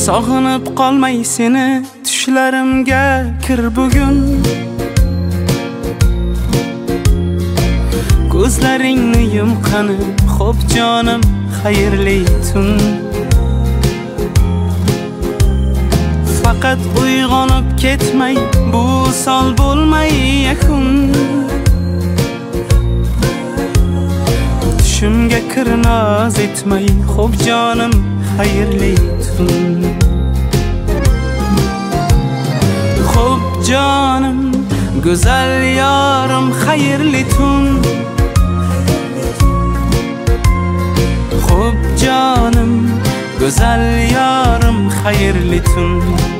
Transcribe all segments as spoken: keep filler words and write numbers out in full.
Sog'inib qolmay seni tushlarimga kir bugun. Ko'zlaringni yumqani xo'p jonim xayrli tun. Faqat uyg'onib ketmay bu sol bo'lmay yakun. Tushimga kir noz etmay xo'p jonim xayrli tun. Xo'p jonim go'zal yorim xayrli tun. Xo'p jonim go'zal yorim xayrli tun.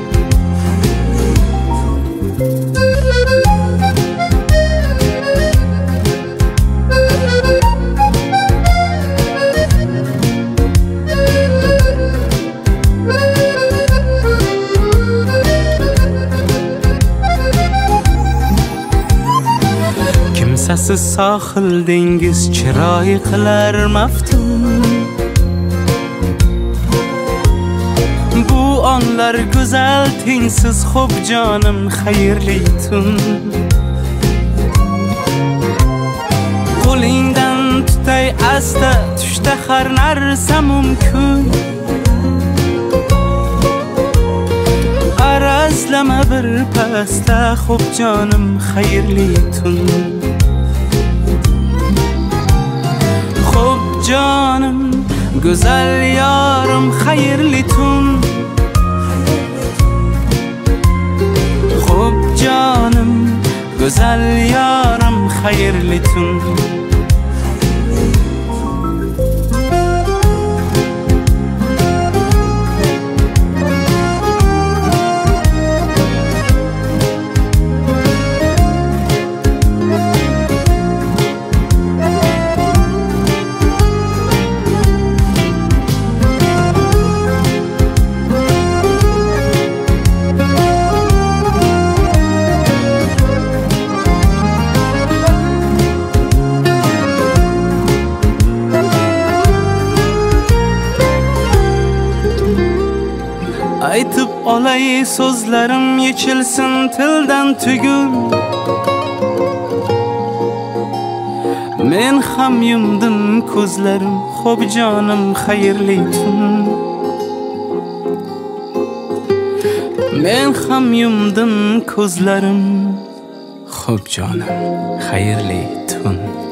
Kimsasiz sohil dengiz chiroy qilar maftun. Bu onlar go'zal tengsiz xo'p jonim xayrli tun. Qo'lingdan tutay asta tushda har narsa mumkin. Arazlama bir pasta xo'p jonim xayrli tun. Xo'p jonim go'zal yorim xayrli tun. Xo'p jonim go'zal yorim xayrli tun. Aytib olay so'zlarim yechilsin tildan tugul. Men ham yumdim ko'zlarim xo'p jonim xayrli tun. Men ham yumdim ko'zlarim xo'p jonim xayrli tun.